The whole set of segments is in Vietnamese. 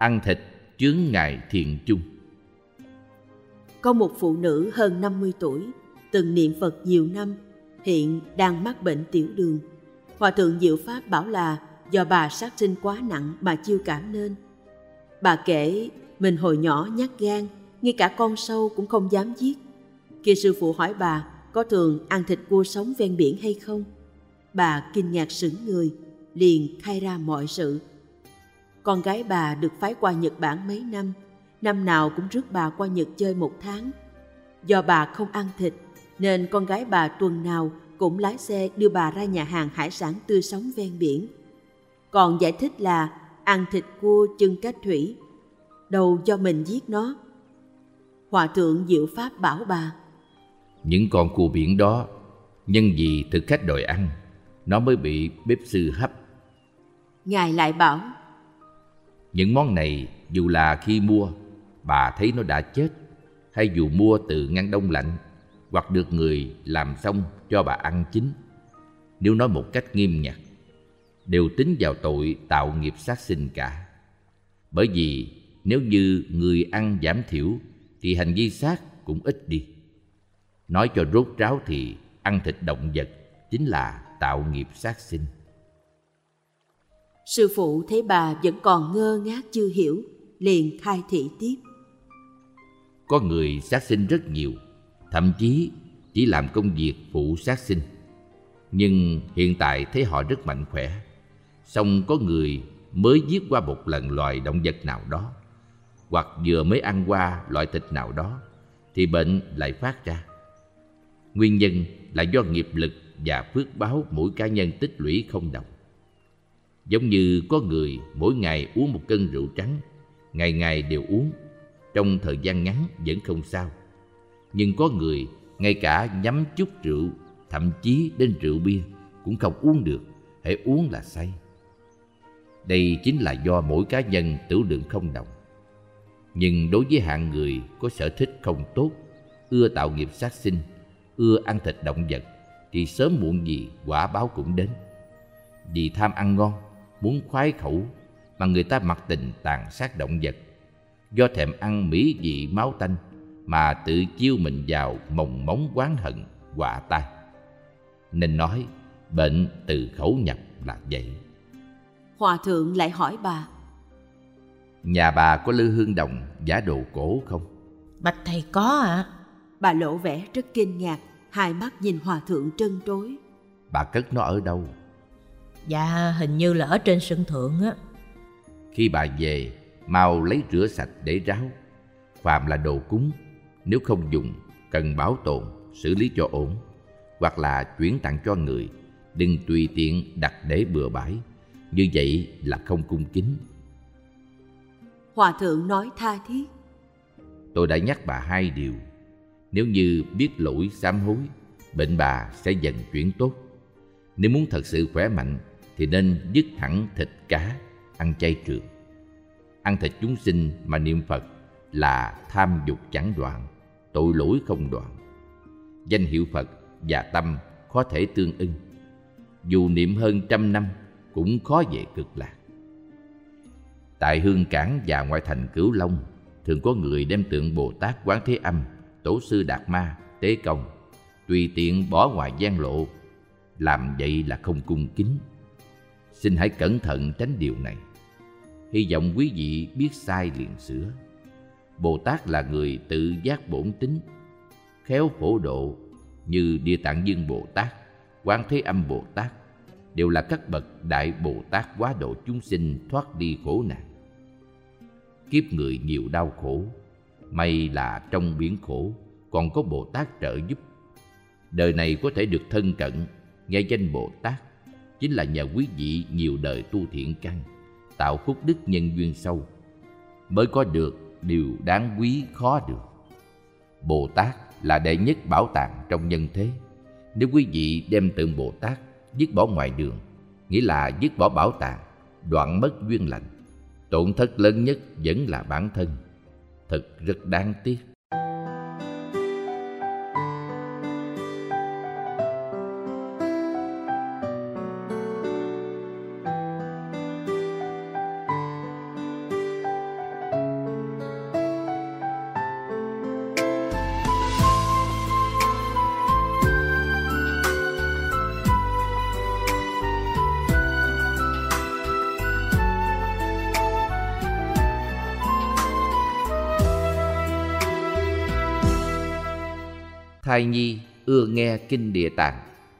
ăn thịt chướng ngại thiện chung. Có một phụ nữ hơn 50 tuổi, từng niệm Phật nhiều năm, hiện đang mắc bệnh tiểu đường. Hòa thượng Diệu Pháp bảo là do bà sát sinh quá nặng mà chiêu cảm nên. Bà kể mình hồi nhỏ nhát gan, ngay cả con sâu cũng không dám giết. Khi sư phụ hỏi bà có thường ăn thịt cua sống ven biển hay không, bà kinh ngạc sững người, liền khai ra mọi sự. Con gái bà được phái qua Nhật Bản mấy năm, năm nào cũng rước bà qua Nhật chơi 1 tháng. Do bà không ăn thịt, nên con gái bà tuần nào cũng lái xe đưa bà ra nhà hàng hải sản tươi sống ven biển. Còn giải thích là ăn thịt cua chân cách thủy, đâu do mình giết nó. Hòa thượng Diệu Pháp bảo bà: những con cua biển đó, nhân vì thực khách đòi ăn, nó mới bị bếp sư hấp. Ngài lại bảo: những món này dù là khi mua bà thấy nó đã chết, hay dù mua từ ngăn đông lạnh, hoặc được người làm xong cho bà ăn chín, nếu nói một cách nghiêm ngặt, đều tính vào tội tạo nghiệp sát sinh cả. Bởi vì nếu như người ăn giảm thiểu thì hành vi sát cũng ít đi. Nói cho rốt ráo thì ăn thịt động vật chính là tạo nghiệp sát sinh. Sư phụ thấy bà vẫn còn ngơ ngác chưa hiểu, liền khai thị tiếp: có người sát sinh rất nhiều, thậm chí chỉ làm công việc phụ sát sinh, nhưng hiện tại thấy họ rất mạnh khỏe. Song có người mới giết qua một lần loài động vật nào đó, hoặc vừa mới ăn qua loại thịt nào đó, thì bệnh lại phát ra. Nguyên nhân là do nghiệp lực và phước báo mỗi cá nhân tích lũy không đồng. Giống như có người mỗi ngày uống 1 cân rượu trắng, ngày ngày đều uống, trong thời gian ngắn vẫn không sao. Nhưng có người ngay cả nhắm chút rượu, thậm chí đến rượu bia cũng không uống được, hễ uống là say. Đây chính là do mỗi cá nhân tửu lượng không đồng. Nhưng đối với hạng người có sở thích không tốt, ưa tạo nghiệp sát sinh, ưa ăn thịt động vật, thì sớm muộn gì quả báo cũng đến. Vì tham ăn ngon, muốn khoái khẩu mà người ta mặc tình tàn sát động vật. Do thèm ăn mỹ vị máu tanh mà tự chiêu mình vào mồng móng oán hận, họa tai. Nên nói bệnh từ khẩu nhập là vậy. Hòa thượng lại hỏi bà: nhà bà có lư hương đồng giả đồ cổ không? Bạch thầy có ạ. Bà lộ vẻ rất kinh ngạc, hai mắt nhìn hòa thượng trân trối. Bà cất nó ở đâu? Dạ hình như là ở trên sân thượng á. Khi bà về, mau lấy rửa sạch để ráo. Phàm là đồ cúng, nếu không dùng, cần bảo tồn, xử lý cho ổn, hoặc là chuyển tặng cho người, đừng tùy tiện đặt để bừa bãi. Như vậy là không cung kính. Hòa thượng nói tha thiết: tôi đã nhắc bà 2 điều. Nếu như biết lỗi sám hối, bệnh bà sẽ dần chuyển tốt. Nếu muốn thật sự khỏe mạnh thì nên dứt hẳn thịt cá, ăn chay trường. Ăn thịt chúng sinh mà niệm Phật là tham dục chẳng đoạn, tội lỗi không đoạn. Danh hiệu Phật và tâm khó thể tương ưng. Dù niệm hơn 100 năm cũng khó về cực lạc. Tại Hương Cảng và ngoại thành Cửu Long, thường có người đem tượng Bồ Tát Quán Thế Âm, Tổ sư Đạt Ma, tế công, tùy tiện bỏ ngoài gian lộ. Làm vậy là không cung kính. Xin hãy cẩn thận tránh điều này. Hy vọng quý vị biết sai liền sửa. Bồ Tát là người tự giác bổn tính, khéo phổ độ, như Địa Tạng Dương Bồ Tát, Quán Thế Âm Bồ Tát, đều là các bậc đại Bồ Tát hóa độ chúng sinh thoát đi khổ nạn. Kiếp người nhiều đau khổ, may là trong biển khổ còn có Bồ Tát trợ giúp. Đời này có thể được thân cận, nghe danh Bồ Tát, chính là nhờ quý vị nhiều đời tu thiện căn, tạo phúc đức nhân duyên sâu, mới có được điều đáng quý khó được. Bồ Tát là đệ nhất bảo tàng trong nhân thế. Nếu quý vị đem tượng Bồ Tát dứt bỏ ngoài đường, nghĩa là dứt bỏ bảo tàng, đoạn mất duyên lành. Tổn thất lớn nhất vẫn là bản thân. Thật rất đáng tiếc. thai nhi ưa nghe kinh Địa Tạng.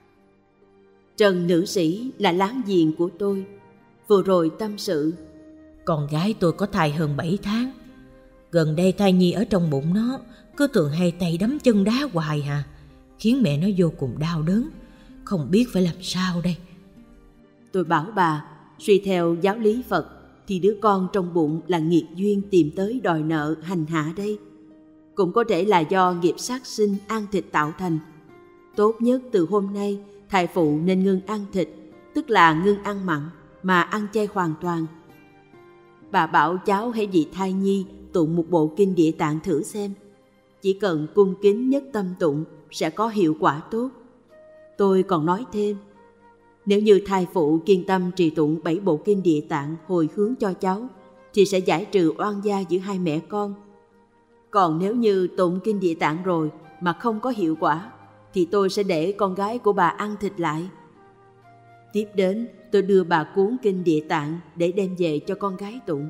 Trần nữ sĩ là láng giềng của tôi, vừa rồi tâm sự. Con gái tôi có thai hơn 7 tháng. Gần đây thai nhi ở trong bụng nó cứ thường hay tay đấm chân đá hoài hà, khiến mẹ nó vô cùng đau đớn, không biết phải làm sao đây. Tôi bảo bà, suy theo giáo lý Phật thì đứa con trong bụng là nghiệt duyên tìm tới đòi nợ hành hạ đây. Cũng có thể là do nghiệp sát sinh ăn thịt tạo thành. Tốt nhất từ hôm nay thai phụ nên ngưng ăn thịt, tức là ngưng ăn mặn mà ăn chay hoàn toàn. Bà bảo cháu hãy vì thai nhi tụng một bộ kinh Địa Tạng thử xem. Chỉ cần cung kính nhất tâm tụng sẽ có hiệu quả tốt. Tôi còn nói thêm, nếu như thai phụ kiên tâm trì tụng 7 bộ kinh Địa Tạng hồi hướng cho cháu thì sẽ giải trừ oan gia giữa hai mẹ con. Còn nếu như tụng kinh Địa Tạng rồi mà không có hiệu quả thì tôi sẽ để con gái của bà ăn thịt lại. Tiếp đến tôi đưa bà cuốn kinh Địa Tạng để đem về cho con gái tụng.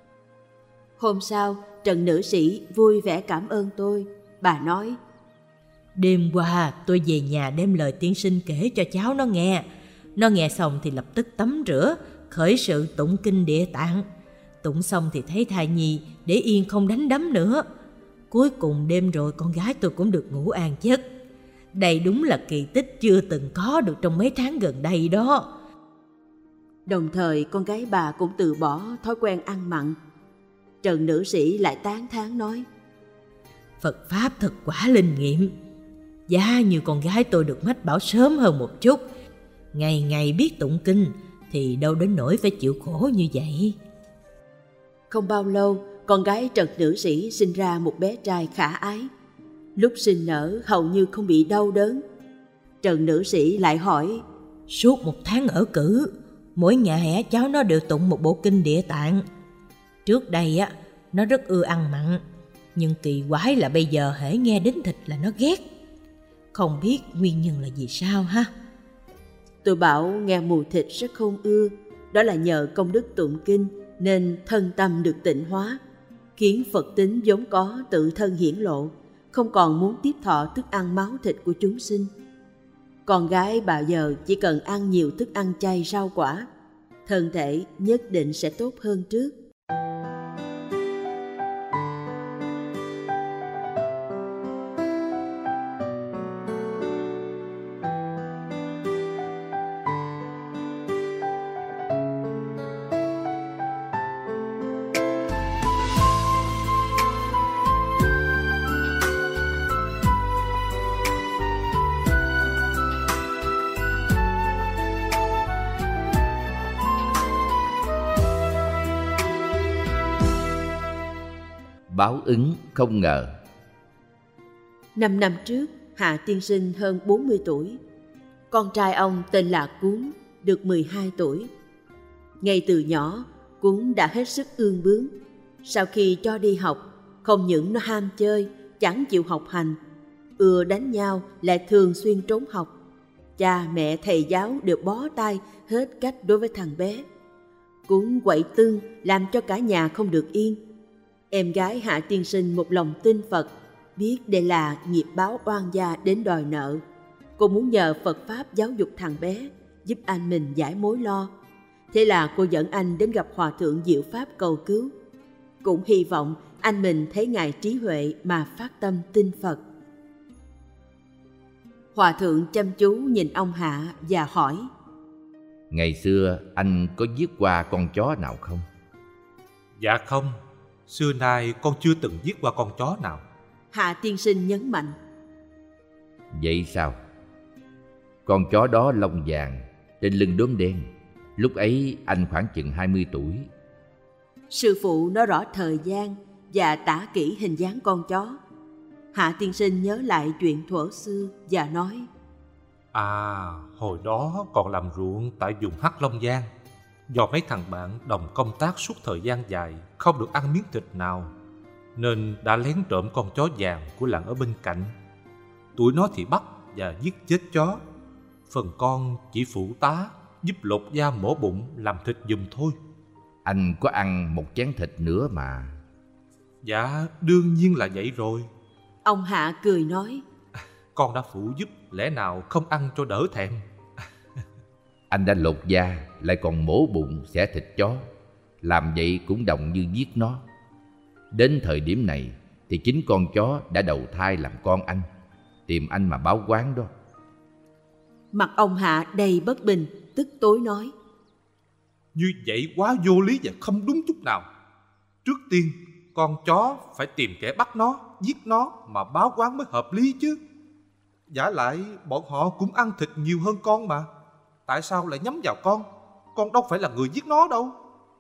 Hôm sau, Trần nữ sĩ vui vẻ cảm ơn tôi. Bà nói, đêm qua tôi về nhà đem lời tiên sinh kể cho cháu nó nghe. Nó nghe xong thì lập tức tắm rửa, khởi sự tụng kinh Địa Tạng. Tụng xong thì thấy thai nhi để yên không đánh đấm nữa. Cuối cùng đêm rồi con gái tôi cũng được ngủ an giấc. Đây đúng là kỳ tích chưa từng có được trong mấy tháng gần đây đó. Đồng thời con gái bà cũng từ bỏ thói quen ăn mặn. Trần nữ sĩ lại tán thán nói, Phật Pháp thật quả linh nghiệm. Giá như con gái tôi được mách bảo sớm hơn một chút, ngày ngày biết tụng kinh thì đâu đến nỗi phải chịu khổ như vậy. Không bao lâu, con gái Trần nữ sĩ sinh ra một bé trai khả ái. Lúc sinh nở hầu như không bị đau đớn. Trần nữ sĩ lại hỏi, suốt 1 tháng ở cữ, mỗi ngày cháu nó đều tụng một bộ kinh Địa Tạng. Trước đây nó rất ưa ăn mặn, nhưng kỳ quái là bây giờ hễ nghe đến thịt là nó ghét. Không biết nguyên nhân là gì sao ha? Tôi bảo nghe mùi thịt rất không ưa. Đó là nhờ công đức tụng kinh nên thân tâm được tịnh hóa, khiến Phật tính vốn có tự thân hiển lộ, không còn muốn tiếp thọ thức ăn máu thịt của chúng sinh. Con gái bà giờ chỉ cần ăn nhiều thức ăn chay rau quả, thân thể nhất định sẽ tốt hơn trước. Báo ứng không ngờ. 5 năm trước, Hạ tiên sinh hơn 40 tuổi. Con trai ông tên là Cuốn, được 12 tuổi. Ngay từ nhỏ, Cuốn đã hết sức ương bướng. Sau khi cho đi học, không những nó ham chơi, chẳng chịu học hành, ưa đánh nhau, lại thường xuyên trốn học. Cha mẹ thầy giáo đều bó tay hết cách đối với thằng bé. Cuốn quậy tưng làm cho cả nhà không được yên. Em gái Hạ tiên sinh một lòng tin Phật, biết đây là nghiệp báo oan gia đến đòi nợ. Cô muốn nhờ Phật Pháp giáo dục thằng bé, giúp anh mình giải mối lo. Thế là cô dẫn anh đến gặp Hòa thượng Diệu Pháp cầu cứu. Cũng hy vọng anh mình thấy ngài trí huệ mà phát tâm tin Phật. Hòa thượng chăm chú nhìn ông Hạ và hỏi, ngày xưa anh có giết qua con chó nào không? Dạ không, xưa nay con chưa từng giết qua con chó nào. Hạ tiên sinh nhấn mạnh, vậy sao? Con chó đó lông vàng, trên lưng đốm đen. Lúc ấy anh khoảng chừng 20 tuổi. Sư phụ nói rõ thời gian và tả kỹ hình dáng con chó. Hạ tiên sinh nhớ lại chuyện thuở xưa và nói, hồi đó còn làm ruộng tại vùng Hắc Long Giang. Do mấy thằng bạn đồng công tác suốt thời gian dài, không được ăn miếng thịt nào, nên đã lén trộm con chó vàng của làng ở bên cạnh. Tụi nó thì bắt và giết chết chó. Phần con chỉ phụ tá, giúp lột da mổ bụng làm thịt giùm thôi. Anh có ăn một chén thịt nữa mà. Dạ, đương nhiên là vậy rồi. Ông Hạ cười nói, Con đã phụ giúp, lẽ nào không ăn cho đỡ thèm? Anh đã lột da, lại còn mổ bụng xẻ thịt chó. Làm vậy cũng đồng như giết nó. Đến thời điểm này thì chính con chó đã đầu thai làm con anh, tìm anh mà báo oán đó. Mặt ông Hạ đầy bất bình, tức tối nói: Như vậy quá vô lý và không đúng chút nào. Trước tiên, con chó phải tìm kẻ bắt nó, giết nó mà báo oán mới hợp lý chứ. Vả lại bọn họ cũng ăn thịt nhiều hơn con mà. Tại sao lại nhắm vào con? Con đâu phải là người giết nó đâu.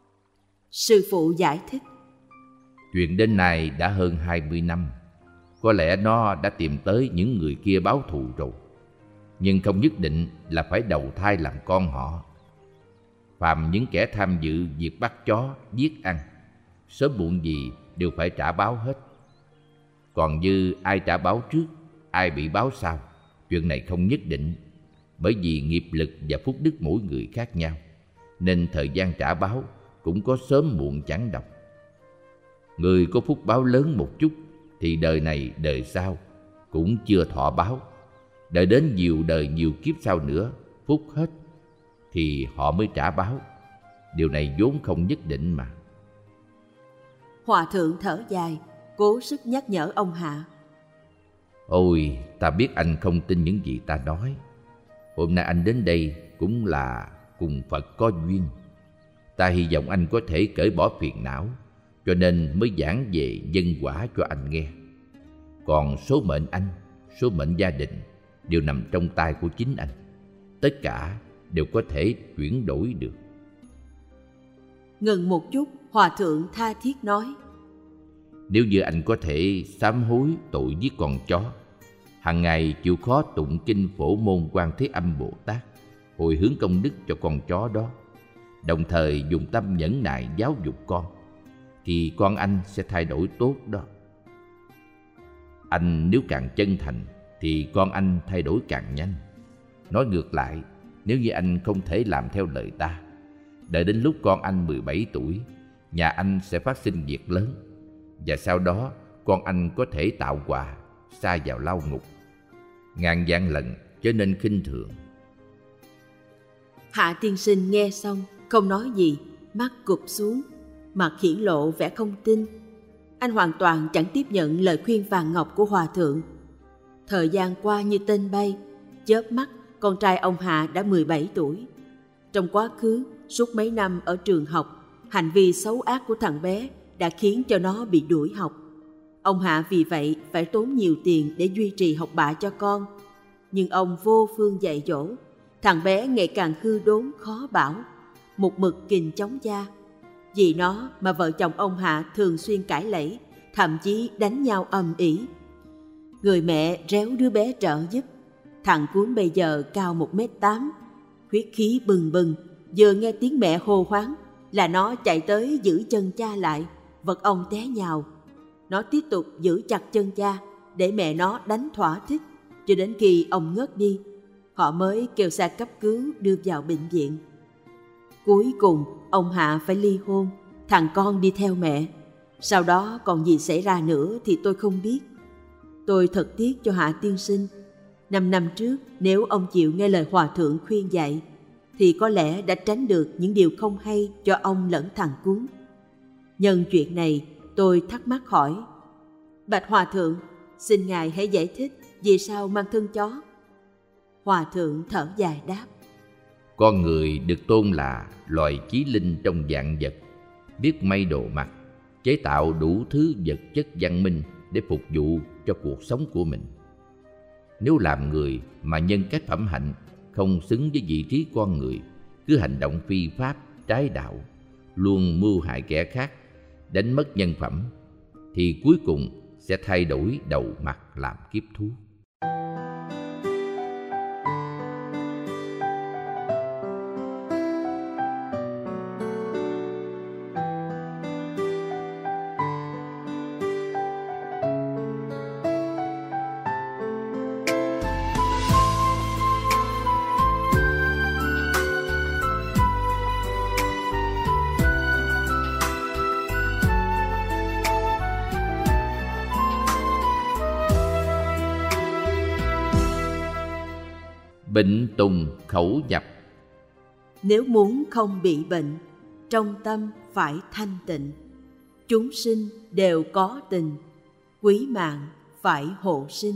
Sư phụ giải thích: Chuyện đến nay đã hơn 20 năm. Có lẽ nó đã tìm tới những người kia báo thù rồi, nhưng không nhất định là phải đầu thai làm con họ. Phàm những kẻ tham dự việc bắt chó, giết ăn, sớm muộn gì đều phải trả báo hết. Còn như ai trả báo trước, ai bị báo sau, chuyện này không nhất định. Bởi vì nghiệp lực và phúc đức mỗi người khác nhau, nên thời gian trả báo cũng có sớm muộn chẳng đồng. Người có phúc báo lớn một chút thì đời này đời sau cũng chưa thọ báo. Đợi đến nhiều đời nhiều kiếp sau nữa, phúc hết thì họ mới trả báo. Điều này vốn không nhất định mà. Hòa thượng thở dài, cố sức nhắc nhở ông Hạ: Ôi, ta biết anh không tin những gì ta nói. Hôm nay anh đến đây cũng là cùng Phật có duyên. Ta hy vọng anh có thể cởi bỏ phiền não, cho nên mới giảng về nhân quả cho anh nghe. Còn số mệnh anh, số mệnh gia đình đều nằm trong tay của chính anh. Tất cả đều có thể chuyển đổi được. Ngừng một chút, Hòa thượng tha thiết nói: Nếu như anh có thể sám hối tội giết con chó, hàng ngày chịu khó tụng kinh Phổ Môn Quan Thế Âm Bồ Tát, hồi hướng công đức cho con chó đó, đồng thời dùng tâm nhẫn nại giáo dục con, thì con anh sẽ thay đổi tốt đó. Anh nếu càng chân thành thì con anh thay đổi càng nhanh. Nói ngược lại, nếu như anh không thể làm theo lời ta, đợi đến lúc con anh 17 tuổi, nhà anh sẽ phát sinh việc lớn, và sau đó con anh có thể tạo họa, sa vào lao ngục. Ngàn vạn lần chớ nên khinh thường. Hạ tiên sinh nghe xong không nói gì, mắt cụp xuống, mặt hiển lộ vẻ không tin. Anh hoàn toàn chẳng tiếp nhận lời khuyên vàng ngọc của Hòa thượng. Thời gian qua như tên bay, chớp mắt con trai ông Hạ đã 17 tuổi. Trong quá khứ, suốt mấy năm ở trường học, hành vi xấu ác của thằng bé đã khiến cho nó bị đuổi học. Ông Hạ vì vậy phải tốn nhiều tiền để duy trì học bạ cho con. Nhưng ông vô phương dạy dỗ, thằng bé ngày càng hư đốn khó bảo, một mực kình chống cha. Vì nó mà vợ chồng ông Hạ thường xuyên cãi lẫy, thậm chí đánh nhau ầm ĩ. Người mẹ réo đứa bé trợ giúp. Thằng Cuốn bây giờ cao 1m8, huyết khí bừng bừng, vừa nghe tiếng mẹ hô hoáng là nó chạy tới giữ chân cha lại, vật ông té nhào. Nó tiếp tục giữ chặt chân cha để mẹ nó đánh thỏa thích, cho đến khi ông ngất đi, họ mới kêu xe cấp cứu đưa vào bệnh viện. Cuối cùng ông Hạ phải ly hôn, thằng con đi theo mẹ. Sau đó còn gì xảy ra nữa thì tôi không biết. Tôi thật tiếc cho Hạ tiên sinh. 5 năm trước, nếu ông chịu nghe lời Hòa thượng khuyên dạy, thì có lẽ đã tránh được những điều không hay cho ông lẫn thằng Cuốn. Nhân chuyện này, tôi thắc mắc hỏi: Bạch Hòa thượng, xin Ngài hãy giải thích vì sao mang thân chó? Hòa thượng thở dài đáp: Con người được tôn là loài chí linh trong vạn vật, biết may đồ mặc, chế tạo đủ thứ vật chất văn minh để phục vụ cho cuộc sống của mình. Nếu làm người mà nhân cách phẩm hạnh không xứng với vị trí con người, cứ hành động phi pháp, trái đạo, luôn mưu hại kẻ khác, đánh mất nhân phẩm, thì cuối cùng sẽ thay đổi đầu mặt làm kiếp thú. Bệnh tùng khẩu nhập. Nếu muốn không bị bệnh, trong tâm phải thanh tịnh. Chúng sinh đều có tình, quý mạng phải hộ sinh.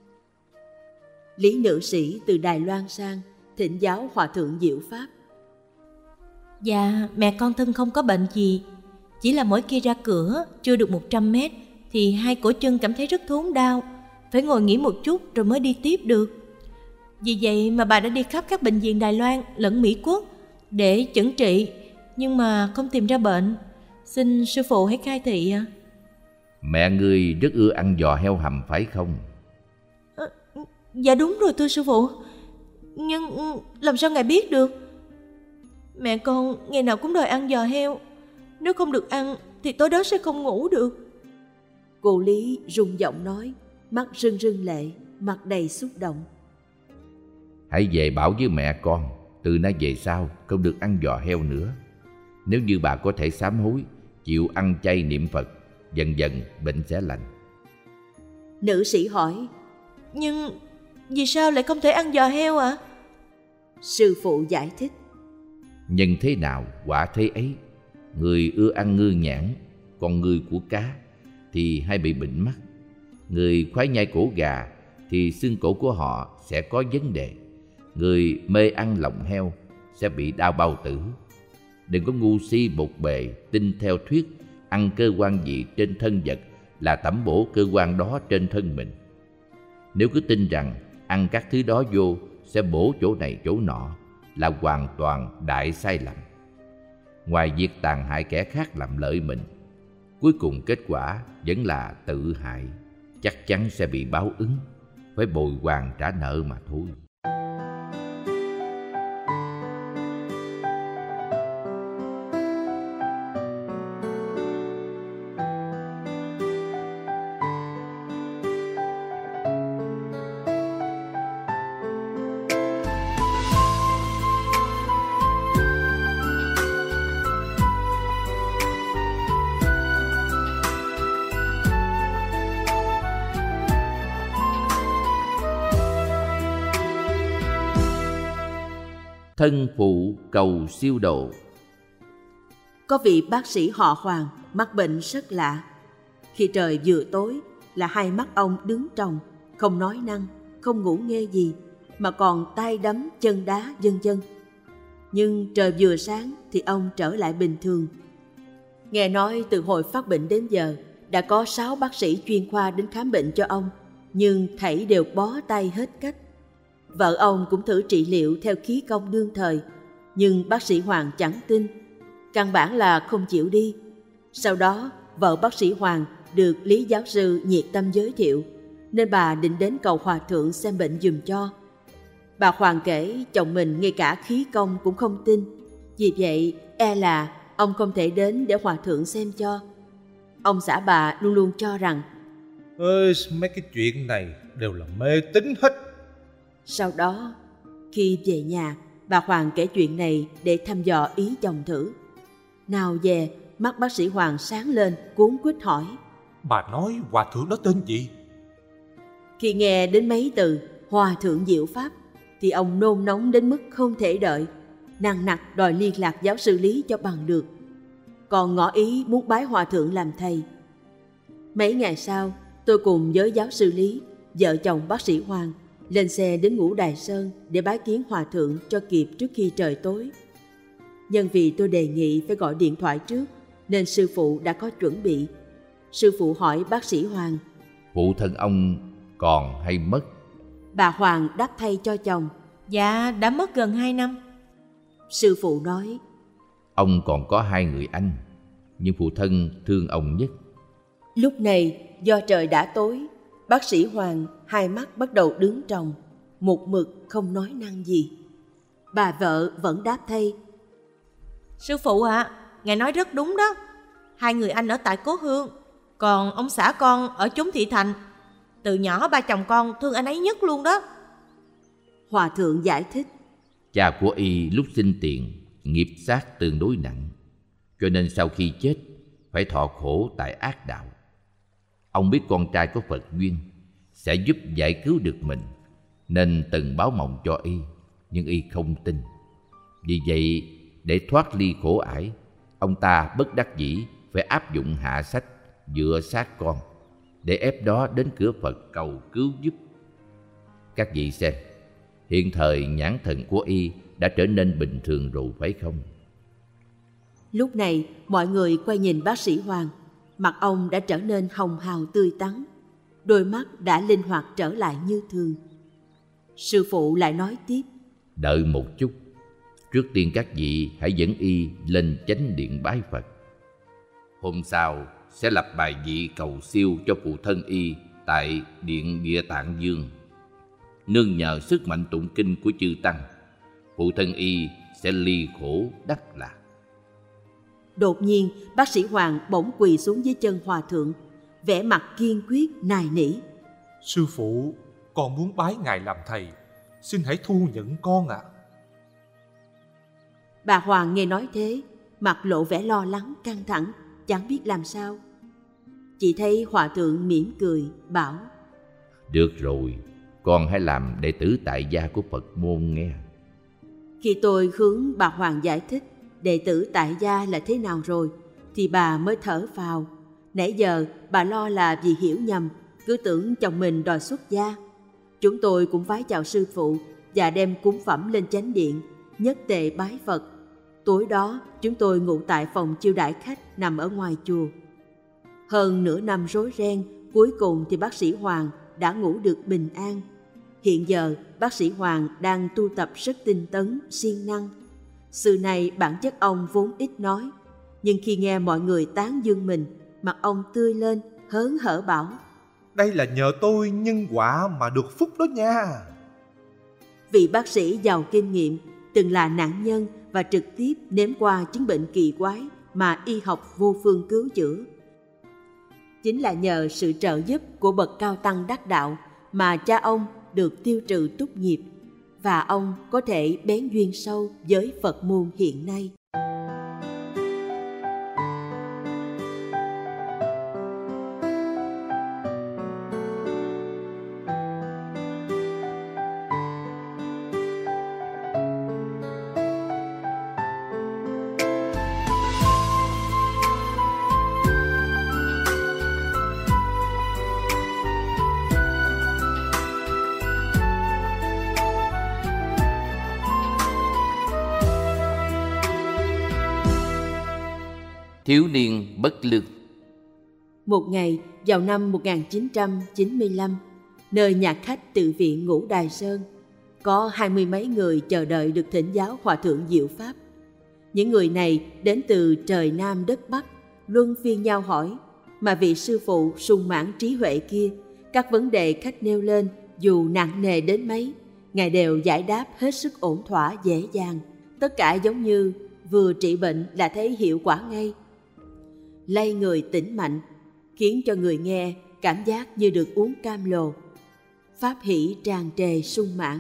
Lý nữ sĩ từ Đài Loan sang thỉnh giáo Hòa thượng Diệu Pháp. Dạ, mẹ con thân không có bệnh gì. Chỉ là mỗi khi ra cửa chưa được 100 mét thì hai cổ chân cảm thấy rất thốn đau, phải ngồi nghỉ một chút rồi mới đi tiếp được. Vì vậy mà bà đã đi khắp các bệnh viện Đài Loan lẫn Mỹ Quốc để chẩn trị, nhưng mà không tìm ra bệnh. Xin sư phụ hãy khai thị ạ. Mẹ ngươi rất ưa ăn giò heo hầm phải không? Dạ đúng rồi thưa sư phụ. Nhưng làm sao ngài biết được? Mẹ con ngày nào cũng đòi ăn giò heo. Nếu không được ăn thì tối đó sẽ không ngủ được. Cô Lý rung giọng nói, mắt rưng rưng lệ, mặt đầy xúc động. Hãy về bảo với mẹ con, từ nay về sau không được ăn giò heo nữa. Nếu như bà có thể sám hối, chịu ăn chay niệm Phật, dần dần bệnh sẽ lành. Nữ sĩ hỏi, nhưng vì sao lại không thể ăn giò heo ạ? Sư phụ giải thích, nhân thế nào quả thế ấy. Người ưa ăn ngư nhãn, còn người của cá thì hay bị bệnh mắt. Người khoái nhai cổ gà thì xương cổ của họ sẽ có vấn đề. Người mê ăn lòng heo sẽ bị đau bao tử. Đừng có ngu si bột bề tin theo thuyết ăn cơ quan gì trên thân vật là tẩm bổ cơ quan đó trên thân mình. Nếu cứ tin rằng ăn các thứ đó vô sẽ bổ chỗ này chỗ nọ là hoàn toàn đại sai lầm. Ngoài việc tàn hại kẻ khác làm lợi mình, cuối cùng kết quả vẫn là tự hại, chắc chắn sẽ bị báo ứng, phải bồi hoàn trả nợ mà thôi. Thân phụ cầu siêu độ. Có vị bác sĩ họ Hoàng mắc bệnh rất lạ. Khi trời vừa tối là hai mắt ông đứng tròng, không nói năng, không ngủ nghe gì, mà còn tay đấm chân đá vân vân. Nhưng trời vừa sáng thì ông trở lại bình thường. Nghe nói từ hồi phát bệnh đến giờ đã có 6 bác sĩ chuyên khoa đến khám bệnh cho ông, nhưng thảy đều bó tay hết cách. Vợ ông cũng thử trị liệu theo khí công đương thời, nhưng bác sĩ Hoàng chẳng tin, căn bản là không chịu đi. Sau đó, vợ bác sĩ Hoàng được Lý giáo sư nhiệt tâm giới thiệu, nên bà định đến cầu Hòa thượng xem bệnh giùm cho. Bà Hoàng kể chồng mình ngay cả khí công cũng không tin, vì vậy e là ông không thể đến để Hòa thượng xem cho. Ông xã bà luôn luôn cho rằng mấy cái chuyện này đều là mê tín hết. Sau đó, khi về nhà, bà Hoàng kể chuyện này để thăm dò ý chồng thử. Nào về, mắt bác sĩ Hoàng sáng lên, cuống quýt hỏi, bà nói Hòa thượng đó tên gì? Khi nghe đến mấy từ Hòa thượng Diệu Pháp thì ông nôn nóng đến mức không thể đợi, nằng nặc đòi liên lạc giáo sư Lý cho bằng được, còn ngỏ ý muốn bái Hòa thượng làm thầy. Mấy ngày sau, tôi cùng với giáo sư Lý, vợ chồng bác sĩ Hoàng, lên xe đến Ngũ Đài Sơn để bái kiến Hòa thượng cho kịp trước khi trời tối. Nhân vì tôi đề nghị phải gọi điện thoại trước, nên sư phụ đã có chuẩn bị. Sư phụ hỏi bác sĩ Hoàng, phụ thân ông còn hay mất? Bà Hoàng đáp thay cho chồng, Dạ, đã mất gần 2 năm. Sư phụ nói, ông còn có 2 người anh, nhưng phụ thân thương ông nhất. Lúc này do trời đã tối, bác sĩ Hoàng hai mắt bắt đầu đứng tròng, một mực không nói năng gì. Bà vợ vẫn đáp thay, Sư phụ ạ, ngài nói rất đúng đó. 2 người anh ở tại Cố Hương, còn ông xã con ở chốn thị thành. Từ nhỏ ba chồng con thương anh ấy nhất luôn đó. Hòa thượng giải thích, Cha của y lúc sinh tiền nghiệp sát tương đối nặng, cho nên sau khi chết phải thọ khổ tại ác đạo. Ông biết con trai có Phật duyên sẽ giúp giải cứu được mình, nên từng báo mộng cho y, nhưng y không tin. Vì vậy, để thoát ly khổ ải, ông ta bất đắc dĩ phải áp dụng hạ sách dựa sát con, để ép đó đến cửa Phật cầu cứu giúp. Các vị xem, hiện thời nhãn thần của y đã trở nên bình thường rồi phải không? Lúc này, mọi người quay nhìn bác sĩ Hoàng. Mặt ông đã trở nên hồng hào tươi tắn, đôi mắt đã linh hoạt trở lại như thường. Sư phụ lại nói tiếp: Đợi một chút, trước tiên các vị hãy dẫn y lên chánh điện bái Phật. Hôm sau sẽ lập bài vị cầu siêu cho phụ thân y tại điện Địa Tạng Dương. Nương nhờ sức mạnh tụng kinh của chư tăng, phụ thân y sẽ ly khổ đắc lạc. Đột nhiên, bác sĩ Hoàng bỗng quỳ xuống dưới chân hòa thượng, vẻ mặt kiên quyết nài nỉ: Sư phụ, con muốn bái ngài làm thầy, xin hãy thu nhận con ạ. Bà Hoàng nghe nói thế, mặt lộ vẻ lo lắng căng thẳng, chẳng biết làm sao. Chỉ thấy hòa thượng mỉm cười bảo: Được rồi, con hãy làm đệ tử tại gia của Phật môn nghe. Khi tôi hướng bà Hoàng giải thích đệ tử tại gia là thế nào rồi, thì bà mới thở phào. Nãy giờ bà lo là vì hiểu nhầm, cứ tưởng chồng mình đòi xuất gia. Chúng tôi cũng vái chào sư phụ và đem cúng phẩm lên chánh điện, nhất tề bái Phật. Tối đó chúng tôi ngủ tại phòng chiêu đãi khách nằm ở ngoài chùa. Hơn nửa năm rối ren, cuối cùng thì bác sĩ Hoàng đã ngủ được bình an. Hiện giờ bác sĩ Hoàng đang tu tập rất tinh tấn, siêng năng. Sự này bản chất ông vốn ít nói, nhưng khi nghe mọi người tán dương mình, mặt ông tươi lên, hớn hở bảo: Đây là nhờ tôi nhân quả mà được phúc đó nha. Vị bác sĩ giàu kinh nghiệm, từng là nạn nhân và trực tiếp nếm qua chứng bệnh kỳ quái mà y học vô phương cứu chữa. Chính là nhờ sự trợ giúp của bậc cao tăng đắc đạo mà cha ông được tiêu trừ túc nghiệp, và ông có thể bén duyên sâu với Phật môn hiện nay. Thiếu niên bất lương. Một ngày vào năm 1995, nơi nhà khách tự viện Ngũ Đài Sơn, có 20 mấy người chờ đợi được thỉnh giáo Hòa thượng Diệu Pháp. Những người này đến từ trời Nam đất Bắc, luân phiên nhau hỏi, mà vị sư phụ sung mãn trí huệ kia, các vấn đề khách nêu lên dù nặng nề đến mấy, ngài đều giải đáp hết sức ổn thỏa dễ dàng. Tất cả giống như vừa trị bệnh là thấy hiệu quả ngay, lay người tỉnh mạnh, khiến cho người nghe cảm giác như được uống cam lồ. Pháp hỷ tràn trề sung mãn.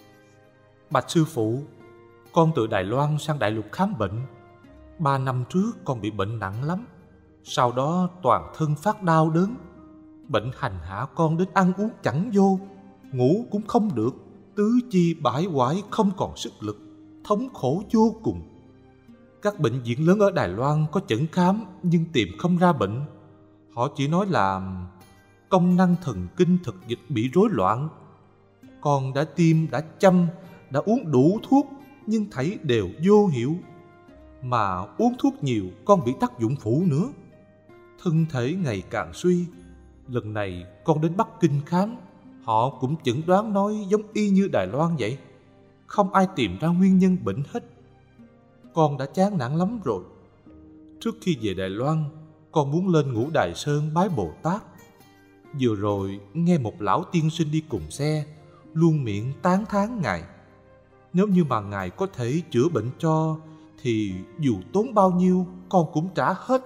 Bạch sư phụ, con từ Đài Loan sang Đại Lục khám bệnh. 3 năm trước con bị bệnh nặng lắm. Sau đó toàn thân phát đau đớn. Bệnh hành hạ con đến ăn uống chẳng vô, ngủ cũng không được, tứ chi bãi quải không còn sức lực, thống khổ vô cùng. Các bệnh viện lớn ở Đài Loan có chẩn khám nhưng tìm không ra bệnh. Họ chỉ nói là công năng thần kinh thực dịch bị rối loạn. Con đã tiêm, đã chăm, đã uống đủ thuốc nhưng thấy đều vô hiệu. Mà uống thuốc nhiều con bị tác dụng phụ nữa. Thân thể ngày càng suy. Lần này con đến Bắc Kinh khám, họ cũng chẩn đoán nói giống y như Đài Loan vậy. Không ai tìm ra nguyên nhân bệnh hết. Con đã chán nản lắm rồi. Trước khi về Đài Loan, con muốn lên Ngũ Đài Sơn bái Bồ Tát. Vừa rồi nghe một lão tiên sinh đi cùng xe, luôn miệng tán thán ngài. Nếu như mà ngài có thể chữa bệnh cho, thì dù tốn bao nhiêu con cũng trả hết.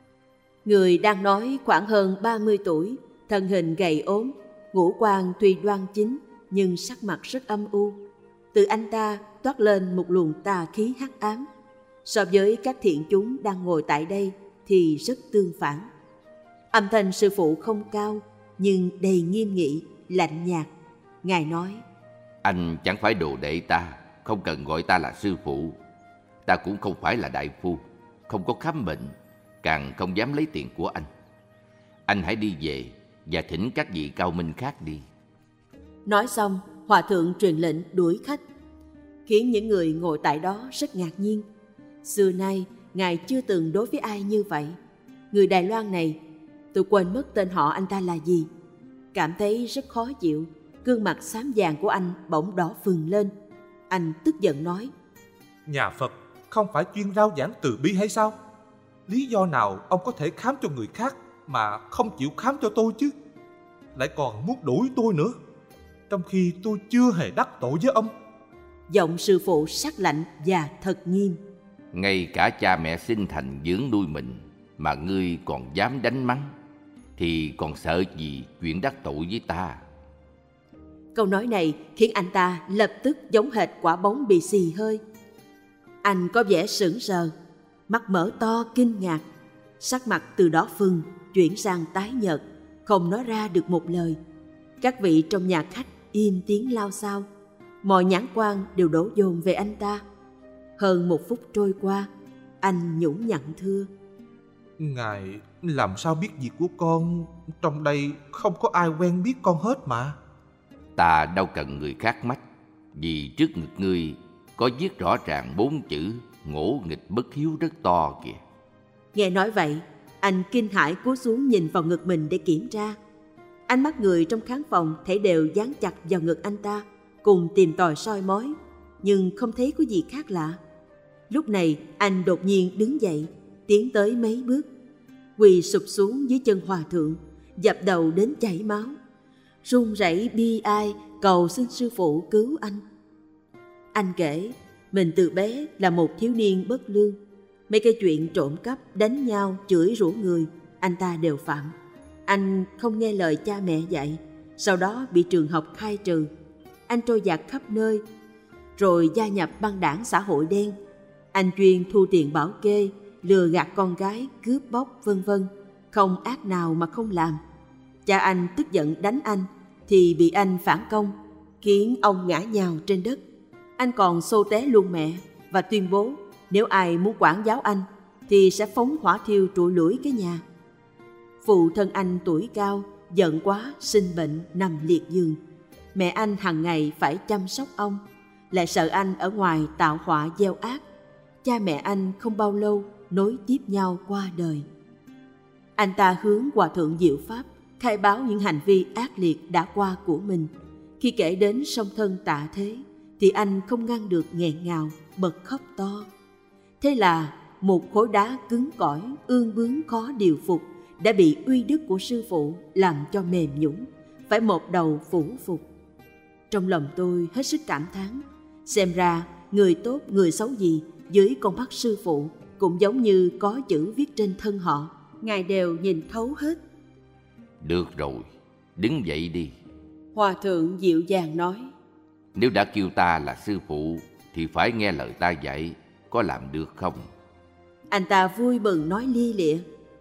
Người đang nói khoảng hơn 30 tuổi, thân hình gầy ốm, ngũ quan tuy đoan chính nhưng sắc mặt rất âm u. Từ anh ta toát lên một luồng tà khí hắc ám. So với các thiện chúng đang ngồi tại đây thì rất tương phản. Âm thanh sư phụ không cao nhưng đầy nghiêm nghị, lạnh nhạt. Ngài nói: Anh chẳng phải đồ đệ ta, không cần gọi ta là sư phụ. Ta cũng không phải là đại phu, không có khám bệnh, càng không dám lấy tiền của anh. Anh hãy đi về và thỉnh các vị cao minh khác đi. Nói xong, hòa thượng truyền lệnh đuổi khách, khiến những người ngồi tại đó rất ngạc nhiên. Xưa nay, Ngài chưa từng đối với ai như vậy. Người Đài Loan này, tôi quên mất tên họ anh ta là gì. Cảm thấy rất khó chịu, gương mặt xám vàng của anh bỗng đỏ phừng lên. Anh tức giận nói: Nhà Phật không phải chuyên rao giảng từ bi hay sao? Lý do nào ông có thể khám cho người khác mà không chịu khám cho tôi chứ? Lại còn muốn đuổi tôi nữa, trong khi tôi chưa hề đắc tội với ông. Giọng sư phụ sắc lạnh và thật nghiêm. Ngay cả cha mẹ sinh thành dưỡng nuôi mình mà ngươi còn dám đánh mắng, thì còn sợ gì chuyện đắc tội với ta? Câu nói này khiến anh ta lập tức giống hệt quả bóng bị xì hơi. Anh có vẻ sững sờ, mắt mở to kinh ngạc, sắc mặt từ đỏ phừng chuyển sang tái nhợt, không nói ra được một lời. Các vị trong nhà khách im tiếng lao xao, mọi nhãn quan đều đổ dồn về anh ta. Hơn 1 phút trôi qua, anh nhũn nhặn thưa: Ngài làm sao biết việc của con? Trong đây không có ai quen biết con hết mà. Ta đâu cần người khác mách, vì trước ngực ngươi có viết rõ ràng 4 chữ ngỗ nghịch bất hiếu rất to kìa. Nghe nói vậy, anh kinh hãi cúi xuống nhìn vào ngực mình để kiểm tra. Ánh mắt người trong khán phòng thấy đều dán chặt vào ngực anh ta, cùng tìm tòi soi mói, nhưng không thấy có gì khác lạ. Lúc này anh đột nhiên đứng dậy, tiến tới mấy bước, quỳ sụp xuống dưới chân hòa thượng, dập đầu đến chảy máu, run rẩy bi ai cầu xin sư phụ cứu anh. Anh kể mình từ bé là một thiếu niên bất lương, mấy cái chuyện trộm cắp, đánh nhau, chửi rủa người anh ta đều phạm. Anh không nghe lời cha mẹ dạy, sau đó bị trường học khai trừ. Anh trôi dạt khắp nơi, rồi gia nhập băng đảng xã hội đen. Anh chuyên thu tiền bảo kê, lừa gạt con gái, cướp bóc vân vân, không ác nào mà không làm. Cha anh tức giận đánh anh thì bị anh phản công, khiến ông ngã nhào trên đất. Anh còn xô té luôn mẹ và tuyên bố nếu ai muốn quản giáo anh thì sẽ phóng hỏa thiêu trụi lủi cái nhà. Phụ thân anh tuổi cao, giận quá sinh bệnh nằm liệt giường. Mẹ anh hàng ngày phải chăm sóc ông, lại sợ anh ở ngoài tạo họa gieo ác. Cha mẹ anh không bao lâu nối tiếp nhau qua đời. Anh ta hướng hòa thượng Diệu Pháp khai báo những hành vi ác liệt đã qua của mình. Khi kể đến song thân tạ thế thì anh không ngăn được nghẹn ngào, bật khóc to. Thế là một khối đá cứng cỏi, ương bướng khó điều phục đã bị uy đức của sư phụ làm cho mềm nhũn, phải một đầu phủ phục. Trong lòng tôi hết sức cảm thán, xem ra người tốt người xấu gì dưới con mắt sư phụ cũng giống như có chữ viết trên thân họ, Ngài đều nhìn thấu hết. Được rồi, đứng dậy đi. Hòa thượng dịu dàng nói: Nếu đã kêu ta là sư phụ thì phải nghe lời ta dạy, có làm được không? Anh ta vui mừng nói lia lịa: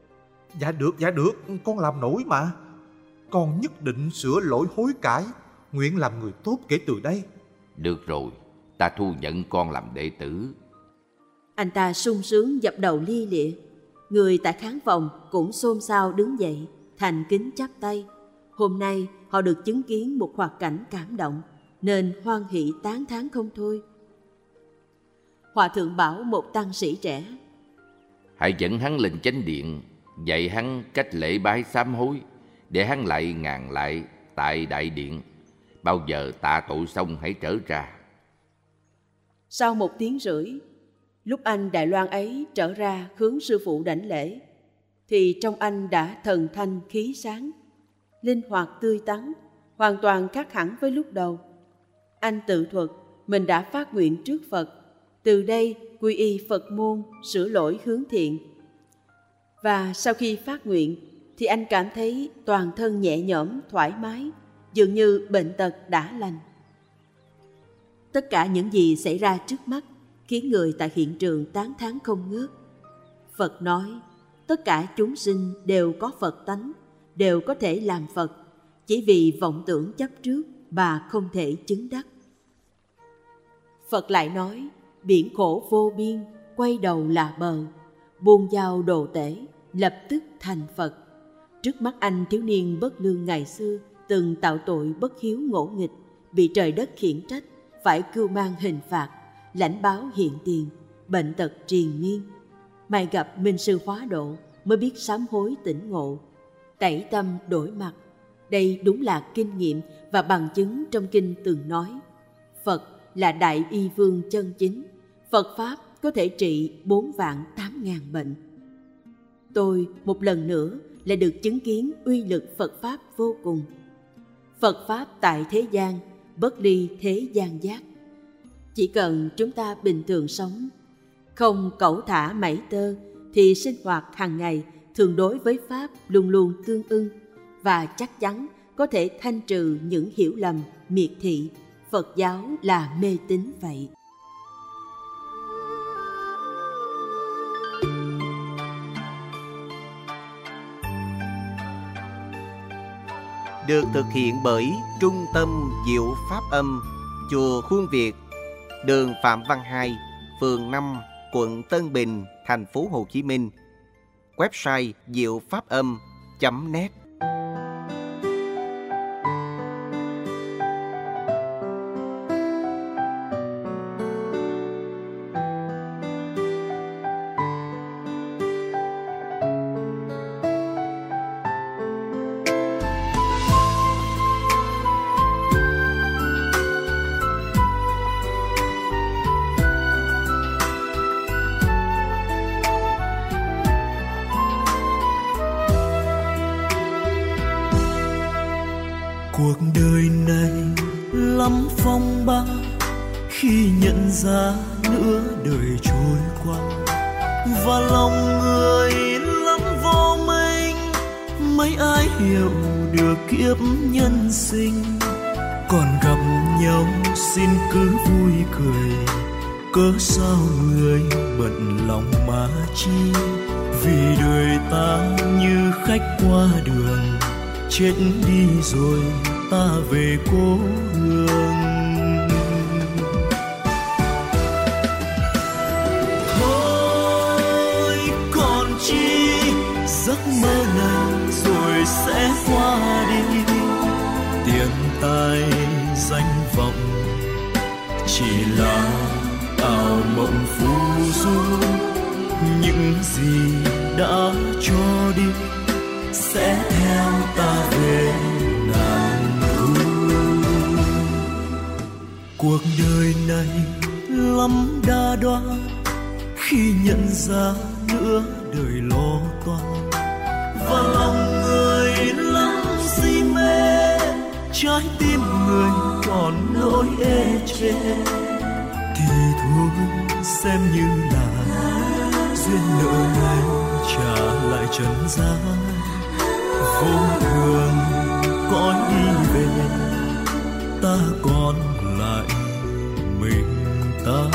Dạ được, con làm nổi mà. Con nhất định sửa lỗi hối cải, nguyện làm người tốt kể từ đây. Được rồi, ta thu nhận con làm đệ tử. Anh ta sung sướng dập đầu lia lịa. Người tại khán phòng cũng xôn xao đứng dậy, thành kính chắp tay. Hôm nay họ được chứng kiến một hoạt cảnh cảm động, nên hoan hỷ tán thán không thôi. Hòa thượng bảo một tăng sĩ trẻ: Hãy dẫn hắn lên chánh điện, dạy hắn cách lễ bái sám hối, để hắn lại ngàn lại tại đại điện. Bao giờ tạ tội xong hãy trở ra. Sau 1 tiếng rưỡi, lúc anh Đài Loan ấy trở ra hướng sư phụ đảnh lễ, thì trong anh đã thần thanh khí sáng, linh hoạt tươi tắn, hoàn toàn khác hẳn với lúc đầu. Anh tự thuật mình đã phát nguyện trước Phật, từ đây quy y Phật môn, sửa lỗi hướng thiện. Và sau khi phát nguyện thì anh cảm thấy toàn thân nhẹ nhõm, thoải mái, dường như bệnh tật đã lành. Tất cả những gì xảy ra trước mắt khiến người tại hiện trường tán thán không ngớt. Phật nói, tất cả chúng sinh đều có Phật tánh, đều có thể làm Phật, chỉ vì vọng tưởng chấp trước mà không thể chứng đắc. Phật lại nói, biển khổ vô biên, quay đầu là bờ, buông dao đồ tể, lập tức thành Phật. Trước mắt anh, thiếu niên bất lương ngày xưa từng tạo tội bất hiếu ngỗ nghịch, bị trời đất khiển trách, phải cưu mang hình phạt, lãnh báo hiện tiền, bệnh tật triền miên. May gặp minh sư hóa độ mới biết sám hối tỉnh ngộ, tẩy tâm đổi mặt. Đây đúng là kinh nghiệm và bằng chứng trong kinh từng nói. Phật là đại y vương chân chính, Phật Pháp có thể trị 4.800.000 bệnh. Tôi một lần nữa lại được chứng kiến uy lực Phật Pháp vô cùng. Phật Pháp tại thế gian, bất ly thế gian giác. Chỉ cần chúng ta bình thường sống, không cẩu thả mảy tơ, thì sinh hoạt hàng ngày thường đối với Pháp luôn luôn tương ưng, và chắc chắn có thể thanh trừ những hiểu lầm, miệt thị, Phật giáo là mê tín vậy. Được thực hiện bởi Trung tâm Diệu Pháp Âm, Chùa Khuôn Việt, đường Phạm Văn Hai, phường 5, quận Tân Bình, thành phố Hồ Chí Minh. Website diệu-pháp-âm.net. Cuộc đời này lắm phong ba, khi nhận ra nửa đời trôi qua, và lòng người lắm vô minh, mấy ai hiểu được kiếp nhân sinh. Còn gặp nhau xin cứ vui cười, cớ sao người bận lòng mà chi. Vì đời ta như khách qua đường, chết đi rồi ta về cố hương. Thôi còn chi, giấc mơ này rồi sẽ qua đi. Tiền tài danh vọng chỉ là ảo mộng phù du. Những gì đã cho đi sẽ theo ta về ngàn thu. Cuộc đời này lắm đa đoan, khi nhận ra nửa đời lo toan, và lòng người lắm si mê, trái tim người còn nỗi ê chê. Thì thôi xem như là duyên nợ này trả lại trần gian. Vô thường cõi đi về, ta còn lại mình ta.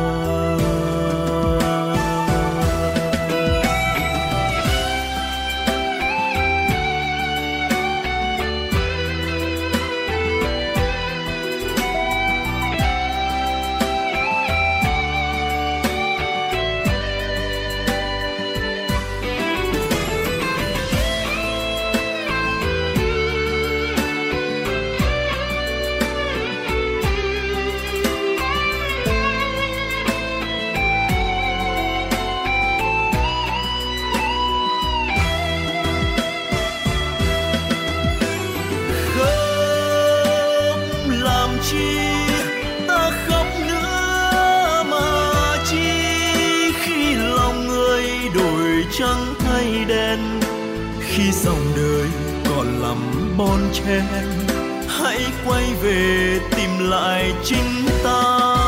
Trắng thay đen, khi dòng đời còn lắm bon chen, hãy quay về tìm lại chính ta.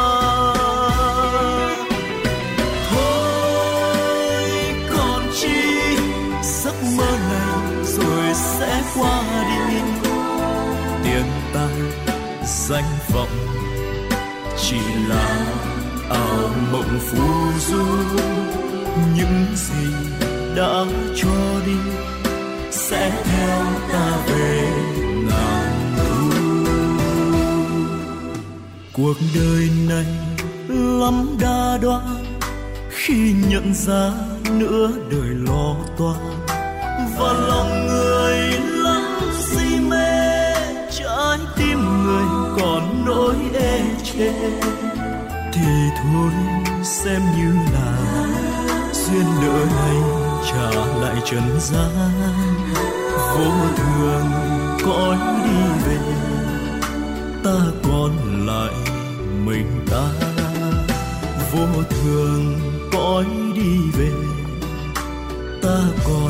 Thôi còn chi, giấc mơ này rồi sẽ qua đi. Tiền tài danh vọng chỉ là ảo mộng phù du. Những gì đã cho đi sẽ theo ta về ngàn thu. Cuộc đời này lắm đa đoan khi nhận ra nửa đời lo toan, và lòng người lắm si mê, trái tim người còn nỗi ê chê. Thì thôi xem như là duyên nợ này trả lại trần gian, vô thường cõi đi về, ta còn lại mình ta. Vô thường cõi đi về, ta còn